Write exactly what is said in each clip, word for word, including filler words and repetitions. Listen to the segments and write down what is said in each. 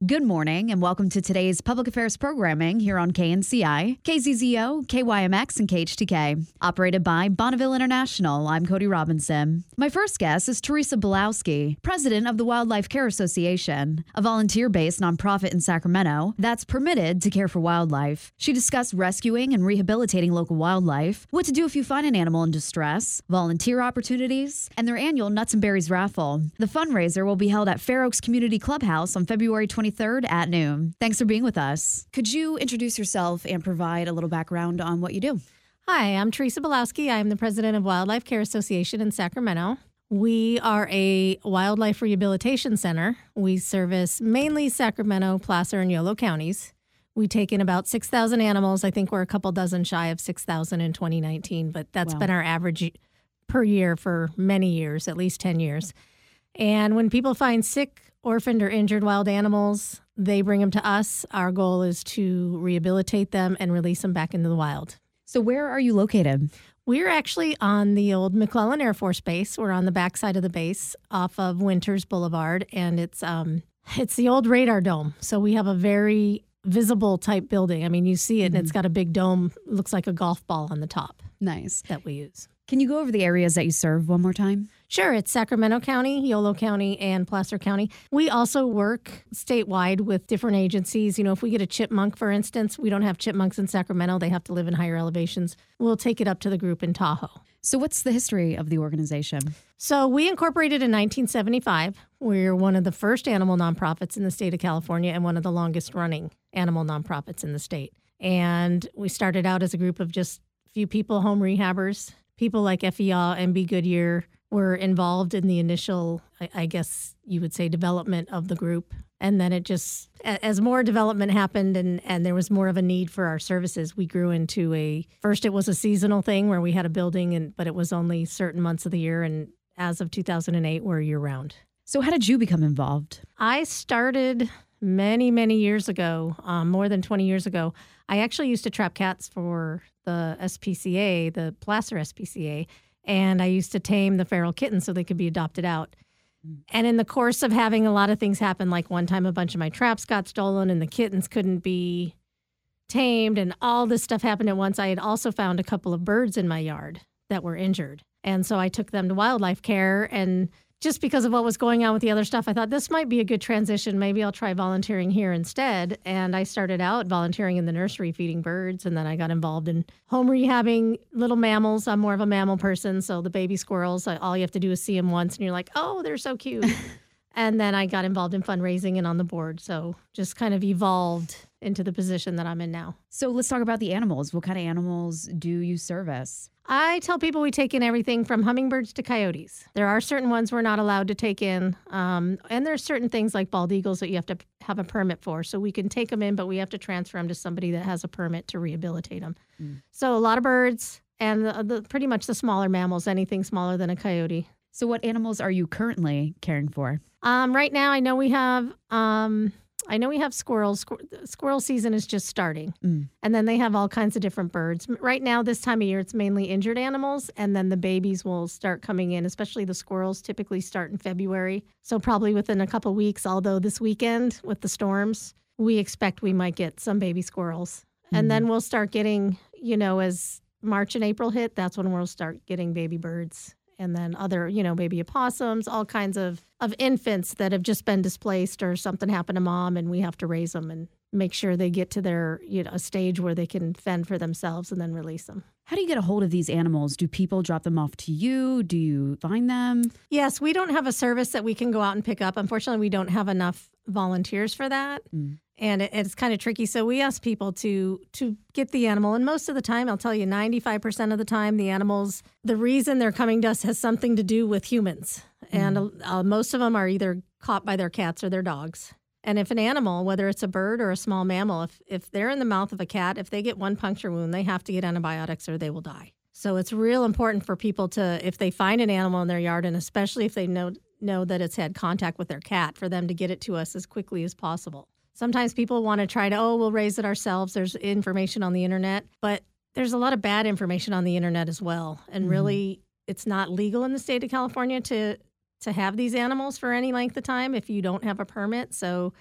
Good morning and welcome to today's public affairs programming here on K N C I, K Z Z O, K Y M X, and K H T K. Operated by Bonneville International, I'm Cody Robinson. My first guest is Teresa Belowski, president of the Wildlife Care Association, a volunteer-based nonprofit in Sacramento that's permitted to care for wildlife. She discussed rescuing and rehabilitating local wildlife, what to do if you find an animal in distress, volunteer opportunities, and their annual Nuts and Berries raffle. The fundraiser will be held at Fair Oaks Community Clubhouse on February twenty-third at noon. Thanks for being with us. Could you introduce yourself and provide a little background on what you do? Hi, I'm Teresa Belowski. I'm the president of Wildlife Care Association in Sacramento. We are a wildlife rehabilitation center. We service mainly Sacramento, Placer, and Yolo counties. We take in about six thousand animals. I think we're a couple dozen shy of six thousand in twenty nineteen, but that's Wow. been our average per year for many years, at least ten years. And when people find sick, orphaned, or injured wild animals, they bring them to us. Our goal is to rehabilitate them and release them back into the wild. So where are you located? We're actually on the old McClellan Air Force Base. We're on the backside of the base off of Winters Boulevard, and it's um it's the old radar dome. So we have a very visible type building. I mean, you see it, Mm-hmm. and it's got a big dome, looks like a golf ball on the top Nice. that we use. Can you go over the areas that you serve one more time? Sure, it's Sacramento County, Yolo County, and Placer County. We also work statewide with different agencies. You know, if we get a chipmunk, for instance, we don't have chipmunks in Sacramento. They have to live in higher elevations. We'll take it up to the group in Tahoe. So what's the history of the organization? So we incorporated in nineteen seventy-five. We're one of the first animal nonprofits in the state of California and one of the longest running animal nonprofits in the state. And we started out as a group of just a few people, home rehabbers. People like F E A and Be Goodyear were involved in the initial, I, I guess you would say, development of the group. And then it just, as more development happened and, and there was more of a need for our services, we grew into a, first it was a seasonal thing where we had a building, and but it was only certain months of the year. And as of two thousand eight, we're year round. So how did you become involved? I started many, many years ago, um, more than twenty years ago. I actually used to trap cats for the S P C A, the Placer S P C A, and I used to tame the feral kittens so they could be adopted out. Mm. And in the course of having a lot of things happen, like one time a bunch of my traps got stolen and the kittens couldn't be tamed and all this stuff happened at once, I had also found a couple of birds in my yard that were injured. And so I took them to wildlife care, and just because of what was going on with the other stuff, I thought this might be a good transition. Maybe I'll try volunteering here instead. And I started out volunteering in the nursery feeding birds, and then I got involved in home rehabbing little mammals. I'm more of a mammal person, so the baby squirrels, all you have to do is see them once, and you're like, oh, they're so cute. And then I got involved in fundraising and on the board, so just kind of evolved into the position that I'm in now. So let's talk about the animals. What kind of animals do you service? I tell people we take in everything from hummingbirds to coyotes. There are certain ones we're not allowed to take in, um, and there's certain things like bald eagles that you have to have a permit for. So we can take them in, but we have to transfer them to somebody that has a permit to rehabilitate them. Mm. So a lot of birds and the, the, pretty much the smaller mammals, anything smaller than a coyote. So what animals are you currently caring for? Um, right now, I know we have... Um, I know we have squirrels. Squir- squirrel season is just starting. Mm. And then they have all kinds of different birds. Right now, this time of year, it's mainly injured animals. And then the babies will start coming in, especially the squirrels typically start in February. So probably within a couple weeks, although this weekend with the storms, we expect we might get some baby squirrels. Mm. And then we'll start getting, you know, as March and April hit, that's when we'll start getting baby birds. And then other, you know, baby opossums, all kinds of, of infants that have just been displaced or something happened to mom, and we have to raise them and make sure they get to their, you know, a stage where they can fend for themselves and then release them. How do you get a hold of these animals? Do people drop them off to you? Do you find them? Yes, we don't have a service that we can go out and pick up. Unfortunately, we don't have enough volunteers for that. Mm. And it, it's kind of tricky. So we ask people to to get the animal. And most of the time, I'll tell you, ninety-five percent of the time, the animals, the reason they're coming to us has something to do with humans. Mm. And uh, most of them are either caught by their cats or their dogs. And if an animal, whether it's a bird or a small mammal, if, if they're in the mouth of a cat, if they get one puncture wound, they have to get antibiotics or they will die. So it's real important for people to, if they find an animal in their yard, and especially if they know know that it's had contact with their cat, for them to get it to us as quickly as possible. Sometimes people want to try to, oh, we'll raise it ourselves. There's information on the internet, but there's a lot of bad information on the internet as well. And mm-hmm. really, it's not legal in the state of California to to have these animals for any length of time if you don't have a permit. So,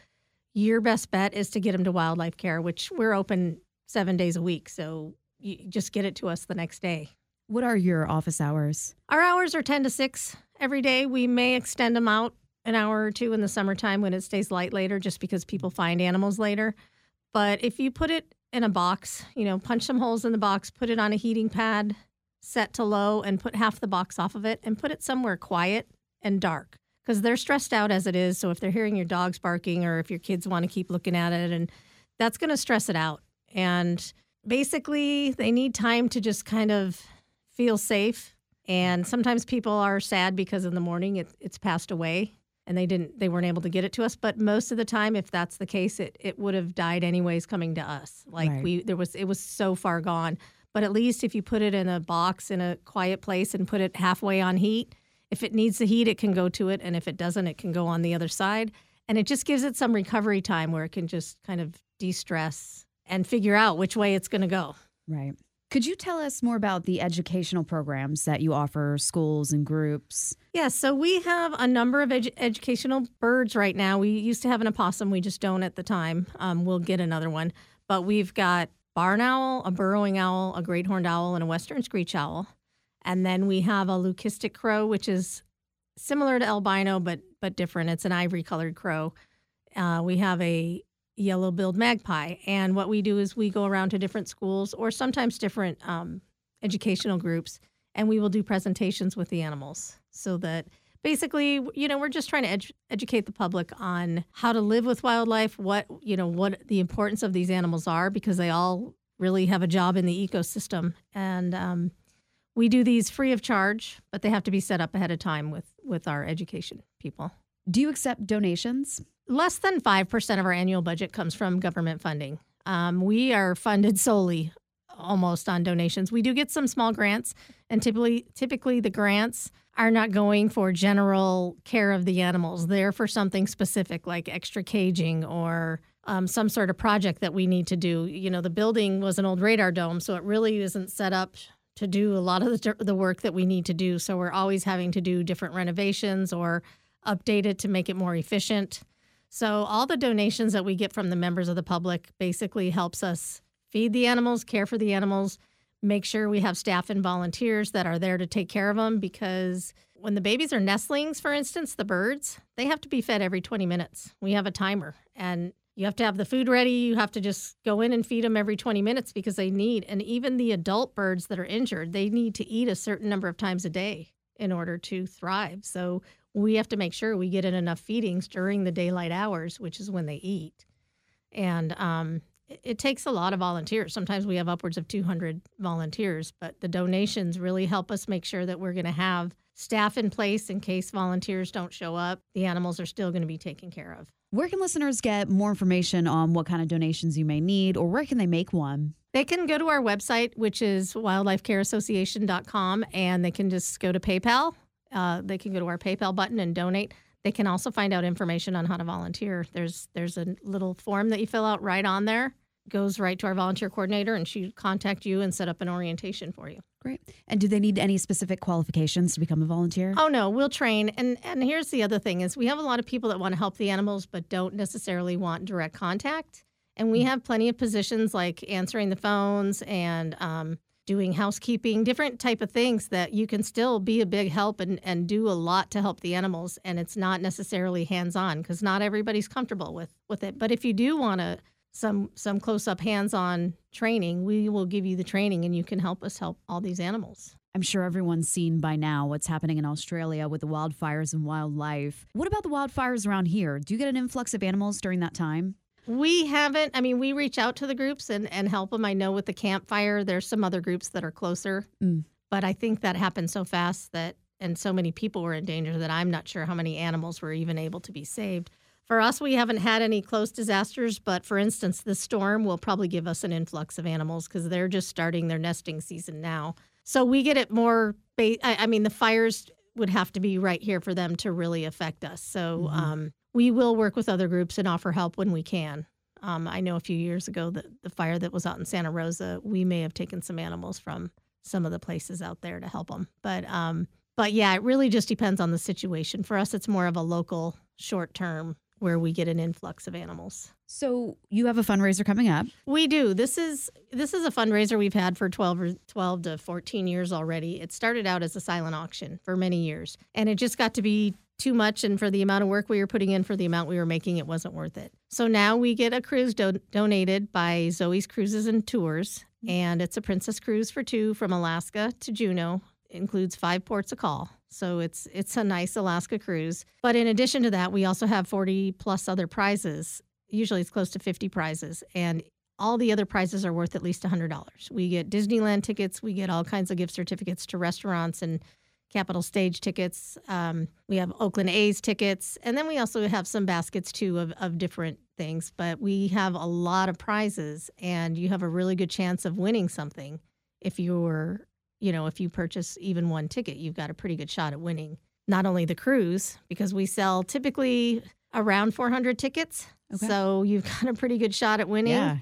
your best bet is to get them to wildlife care, which we're open seven days a week. So you just get it to us the next day. What are your office hours? Our hours are ten to six every day. We may extend them out an hour or two in the summertime when it stays light later, just because people find animals later. But if you put it in a box, you know, punch some holes in the box, put it on a heating pad, set to low, and put half the box off of it and put it somewhere quiet and dark, because they're stressed out as it is. So if they're hearing your dogs barking, or if your kids want to keep looking at it, and that's going to stress it out. And basically they need time to just kind of feel safe. And sometimes people are sad because in the morning it, it's passed away and they didn't, they weren't able to get it to us. But most of the time, if that's the case, it, it would have died anyways coming to us. Like Right. we, there was, it was so far gone. But at least if you put it in a box in a quiet place and put it halfway on heat, if it needs the heat, it can go to it. And if it doesn't, it can go on the other side. And it just gives it some recovery time where it can just kind of de-stress and figure out which way it's going to go. Right. Could you tell us more about the educational programs that you offer schools and groups? Yeah, so we have a number of edu- educational birds right now. We used to have an opossum. We just don't at the time. Um, we'll get another one. But we've got barn owl, a burrowing owl, a great horned owl, and a western screech owl. And then we have a leucistic crow, which is similar to albino, but but different. It's an ivory-colored crow. Uh, we have a yellow-billed magpie. And what we do is we go around to different schools or sometimes different um, educational groups, and we will do presentations with the animals so that basically, you know, we're just trying to edu- educate the public on how to live with wildlife, what, you know, what the importance of these animals are, because they all really have a job in the ecosystem. And um, we do these free of charge, but they have to be set up ahead of time with, with our education people. Do you accept donations? Less than five percent of our annual budget comes from government funding. Um, we are funded solely almost on donations. We do get some small grants, and typically typically the grants are not going for general care of the animals. They're for something specific like extra caging or um, some sort of project that we need to do. You know, the building was an old radar dome, so it really isn't set up to do a lot of the, the work that we need to do. So we're always having to do different renovations or update it to make it more efficient. So all the donations that we get from the members of the public basically helps us feed the animals, care for the animals, make sure we have staff and volunteers that are there to take care of them, because when the babies are nestlings, for instance, the birds, they have to be fed every twenty minutes. We have a timer, and you have to have the food ready. You have to just go in and feed them every twenty minutes because they need, and even the adult birds that are injured, they need to eat a certain number of times a day in order to thrive. So we have to make sure we get in enough feedings during the daylight hours, which is when they eat. And um, it, it takes a lot of volunteers. Sometimes we have upwards of two hundred volunteers, but the donations really help us make sure that we're going to have staff in place in case volunteers don't show up. The animals are still going to be taken care of. Where can listeners get more information on what kind of donations you may need, or where can they make one? They can go to our website, which is wildlife care association dot com, and they can just go to PayPal. Uh, they can go to our PayPal button and donate. They can also find out information on how to volunteer. There's there's a little form that you fill out right on there. Goes right to our volunteer coordinator, and she contact you and set up an orientation for you. Great. And do they need any specific qualifications to become a volunteer? Oh, no, we'll train. And and here's the other thing is we have a lot of people that want to help the animals but don't necessarily want direct contact. And we have plenty of positions like answering the phones and um, doing housekeeping, different type of things that you can still be a big help and, and do a lot to help the animals. And it's not necessarily hands-on because not everybody's comfortable with, with it. But if you do want to some some close-up hands-on training, we will give you the training and you can help us help all these animals. I'm sure everyone's seen by now what's happening in Australia with the wildfires and wildlife. What about the wildfires around here? Do you get an influx of animals during that time? We haven't. I mean, we reach out to the groups and, and help them. I know with the campfire, there's some other groups that are closer. Mm. But I think that happened so fast that, and so many people were in danger that I'm not sure how many animals were even able to be saved. For us, we haven't had any close disasters. But for instance, this storm will probably give us an influx of animals because they're just starting their nesting season now. So we get it more. Ba- I, I mean, the fires would have to be right here for them to really affect us. So, Mm-hmm. um, we will work with other groups and offer help when we can. Um, I know a few years ago that the fire that was out in Santa Rosa, we may have taken some animals from some of the places out there to help them. But um, but yeah, it really just depends on the situation. For us, it's more of a local, short-term where we get an influx of animals. So you have a fundraiser coming up. We do. This is this is a fundraiser we've had for twelve, or twelve to fourteen years already. It started out as a silent auction for many years, and it just got to be too much, and for the amount of work we were putting in, for the amount we were making, it wasn't worth it. So now we get a cruise do- donated by Zoe's Cruises and Tours, and it's a Princess Cruise for two from Alaska to Juneau. It includes five ports of call. So it's it's a nice Alaska cruise. But in addition to that, we also have forty plus other prizes. Usually it's close to fifty prizes, and all the other prizes are worth at least one hundred dollars. We get Disneyland tickets. We get all kinds of gift certificates to restaurants and Capitol Stage tickets. Um, we have Oakland A's tickets. And then we also have some baskets, too, of, of different things. But we have a lot of prizes, and you have a really good chance of winning something. If you're, you know, if you purchase even one ticket, you've got a pretty good shot at winning. Not only the cruise, because we sell typically around four hundred tickets. Okay. So you've got a pretty good shot at winning. Yeah.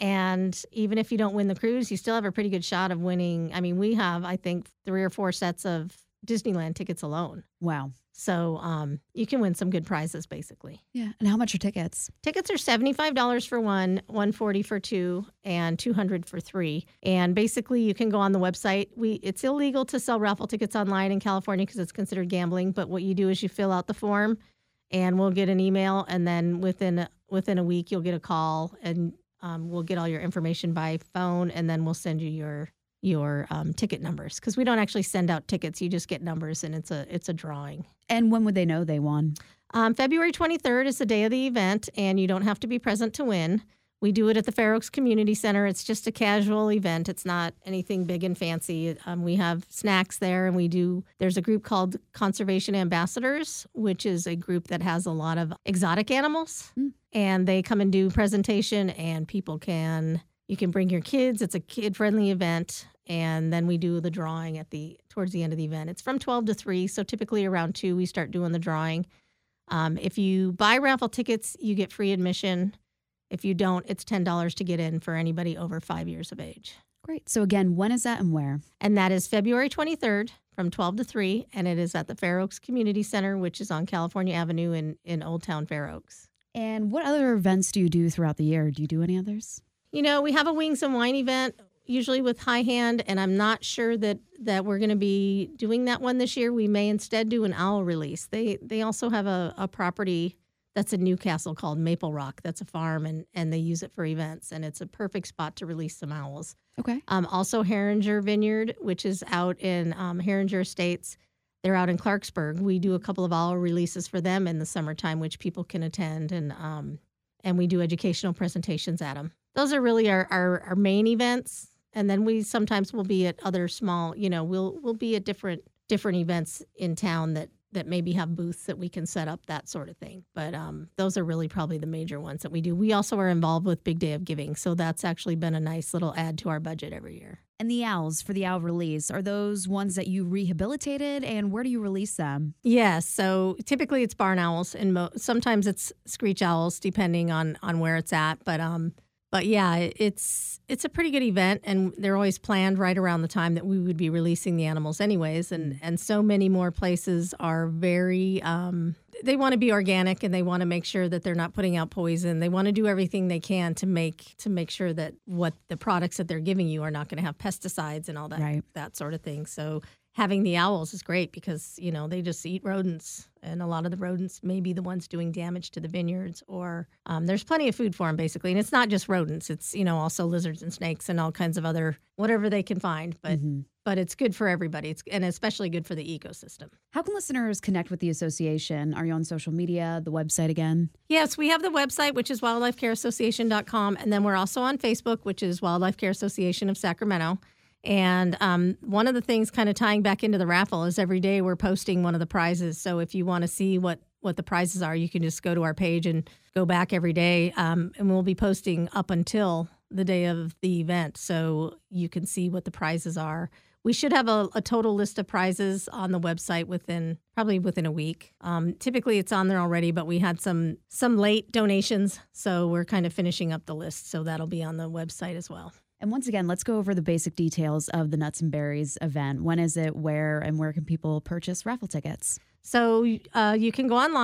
And even if you don't win the cruise, you still have a pretty good shot of winning. I mean, we have, I think, three or four sets of Disneyland tickets alone. Wow. So um, you can win some good prizes, basically. Yeah. And how much are tickets? Tickets are seventy-five dollars for one, one hundred forty dollars for two, and two hundred dollars for three. And basically, you can go on the website. We It's illegal to sell raffle tickets online in California because it's considered gambling. But what you do is you fill out the form, and we'll get an email. And then within within a week, you'll get a call, and um, we'll get all your information by phone, and then we'll send you your your um, ticket numbers, because we don't actually send out tickets. You just get numbers, and it's a it's a drawing. And when would they know they won? Um, February twenty-third is the day of the event, and you don't have to be present to win. We do it at the Fair Oaks Community Center. It's just a casual event. It's not anything big and fancy. Um, we have snacks there, and we do. There's a group called Conservation Ambassadors, which is a group that has a lot of exotic animals, mm. and they come and do presentation, and people can. You can bring your kids. It's a kid-friendly event, and then we do the drawing at the towards the end of the event. It's from twelve to three, so typically around two we start doing the drawing. Um, if you buy raffle tickets, you get free admission. If you don't, it's ten dollars to get in for anybody over five years of age. Great. So again, when is that and where? And that is February twenty-third from twelve to three, and it is at the Fair Oaks Community Center, which is on California Avenue in, in Old Town Fair Oaks. And what other events do you do throughout the year? Do you do any others? You know, we have a Wings and Wine event, usually with High Hand, and I'm not sure that, that we're going to be doing that one this year. We may instead do an owl release. They they also have a, a property that's in Newcastle called Maple Rock. That's a farm, and, and they use it for events, and it's a perfect spot to release some owls. Okay. Um, also, Herringer Vineyard, which is out in um, Herringer Estates. They're out in Clarksburg. We do a couple of owl releases for them in the summertime, which people can attend, and um, and we do educational presentations at them. Those are really our, our, our main events, and then we sometimes will be at other small, you know, we'll we'll be at different different events in town that, that maybe have booths that we can set up, that sort of thing. But um, those are really probably the major ones that we do. We also are involved with Big Day of Giving, so that's actually been a nice little add to our budget every year. And the owls for the owl release, are those ones that you rehabilitated, and where do you release them? Yes, so typically it's barn owls, and mo- sometimes it's screech owls, depending on, on where it's at. But um, but yeah, it's it's a pretty good event, and they're always planned right around the time that we would be releasing the animals anyways. And, and so many more places are very, um, they want to be organic, and they want to make sure that they're not putting out poison. They want to do everything they can to make to make sure that what the products that they're giving you are not going to have pesticides and all that, right. that sort of thing. So having the owls is great because, you know, they just eat rodents, and a lot of the rodents may be the ones doing damage to the vineyards, or um, there's plenty of food for them, basically. And it's not just rodents. It's, you know, also lizards and snakes and all kinds of other, whatever they can find. But mm-hmm. but it's good for everybody, it's and especially good for the ecosystem. How can listeners connect with the association? Are you on social media, the website again? Yes, we have the website, which is wildlife care association dot com. And then we're also on Facebook, which is Wildlife Care Association of Sacramento. And um, one of the things kind of tying back into the raffle is every day we're posting one of the prizes. So if you want to see what, what the prizes are, you can just go to our page and go back every day. Um, and we'll be posting up until the day of the event, so you can see what the prizes are. We should have a, a total list of prizes on the website within probably within a week. Um, typically it's on there already, but we had some some late donations, so we're kind of finishing up the list. So that'll be on the website as well. And once again, let's go over the basic details of the Nuts and Berries event. When is it, where, and where can people purchase raffle tickets? So uh, you can go online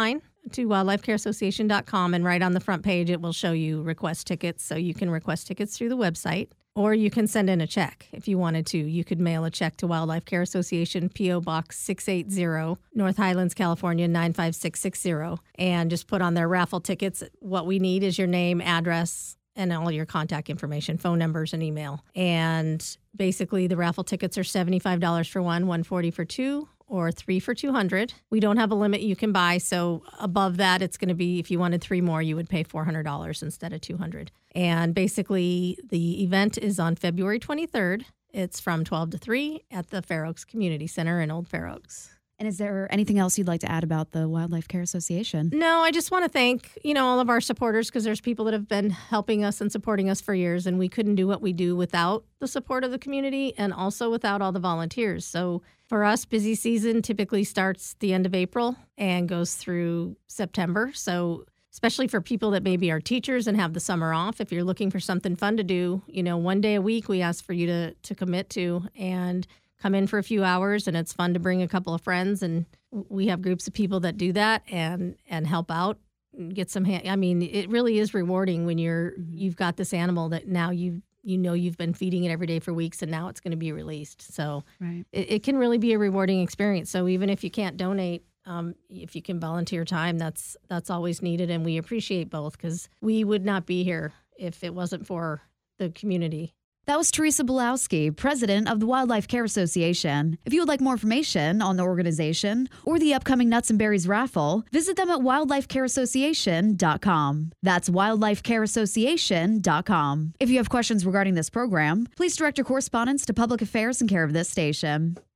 to wildlife care association dot com, and right on the front page, it will show you request tickets. So you can request tickets through the website, or you can send in a check if you wanted to. You could mail a check to Wildlife Care Association, P O. Box six eighty, North Highlands, California, nine five six six zero, and just put on their raffle tickets. What we need is your name, address, and all your contact information, phone numbers, and email. And basically, the raffle tickets are seventy-five dollars for one, one hundred forty dollars for two, or three for two hundred dollars. We don't have a limit you can buy, so above that, it's going to be, if you wanted three more, you would pay four hundred dollars instead of two hundred dollars. And basically, the event is on February twenty-third. It's from twelve to three at the Fair Oaks Community Center in Old Fair Oaks. And is there anything else you'd like to add about the Wildlife Care Association? No, I just want to thank, you know, all of our supporters, because there's people that have been helping us and supporting us for years, and we couldn't do what we do without the support of the community and also without all the volunteers. So for us, busy season typically starts the end of April and goes through September. So especially for people that maybe are teachers and have the summer off, if you're looking for something fun to do, you know, one day a week we ask for you to to commit to and come in for a few hours, and it's fun to bring a couple of friends, and we have groups of people that do that and and help out and get some hand. I mean, it really is rewarding when you're you've got this animal that now you you know you've been feeding it every day for weeks, and now it's going to be released. So right. it, it can really be a rewarding experience. So even if you can't donate, um, if you can volunteer time, that's that's always needed, and we appreciate both, because we would not be here if it wasn't for the community. That was Teresa Bulowski, president of the Wildlife Care Association. If you would like more information on the organization or the upcoming Nuts and Berries raffle, visit them at wildlife care association dot com. That's wildlife care association dot com. If you have questions regarding this program, please direct your correspondence to Public Affairs in care of this station.